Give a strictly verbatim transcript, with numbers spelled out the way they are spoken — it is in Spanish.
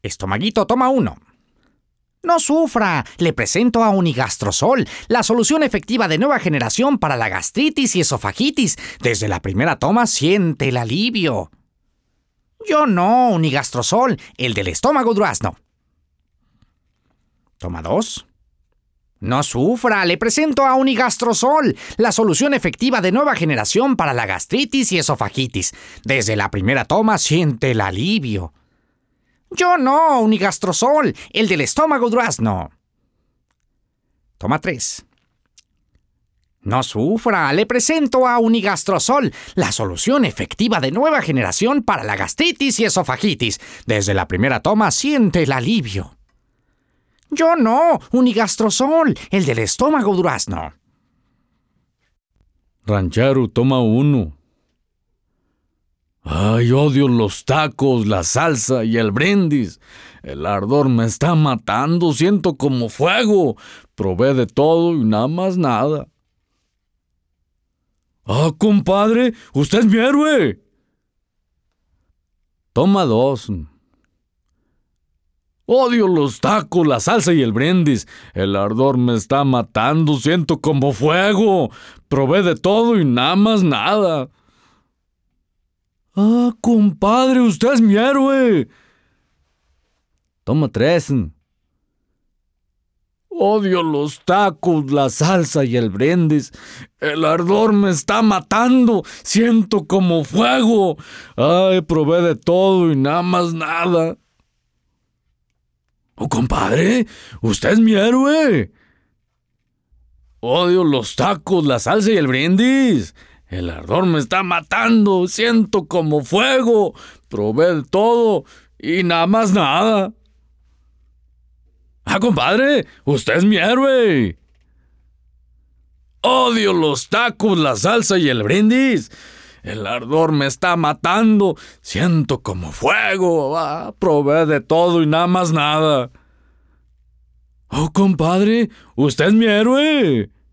Estomaguito, toma uno. No sufra, le presento a Unigastrosol, la solución efectiva de nueva generación para la gastritis y esofagitis. Desde la primera toma siente el alivio. Yo no, Unigastrosol, el del estómago durazno. Toma dos. No sufra, le presento a Unigastrosol, la solución efectiva de nueva generación para la gastritis y esofagitis. Desde la primera toma siente el alivio. Yo no, Unigastrosol, el del estómago durazno. Toma tres. No sufra, le presento a Unigastrosol, la solución efectiva de nueva generación para la gastritis y esofagitis. Desde la primera toma siente el alivio. Yo no, Unigastrosol, el del estómago durazno. Ranchero, toma uno. Ay, odio los tacos, la salsa y el brindis. El ardor me está matando, siento como fuego. Probé de todo y nada más nada. Ah, compadre, usted es mi héroe. Toma dos. Odio los tacos, la salsa y el brindis. El ardor me está matando, siento como fuego. Probé de todo y nada más nada. Ah, compadre, usted es mi héroe. Toma tres. Odio los tacos, la salsa y el brindis. El ardor me está matando. Siento como fuego. Ay, probé de todo y nada más nada. Oh, compadre, usted es mi héroe. Odio los tacos, la salsa y el brindis. El ardor me está matando. Siento como fuego. Probé de todo y nada más nada. Ah, compadre, usted es mi héroe. Odio los tacos, la salsa y el brindis. El ardor me está matando. Siento como fuego. Ah, probé de todo y nada más nada. Oh, compadre, usted es mi héroe.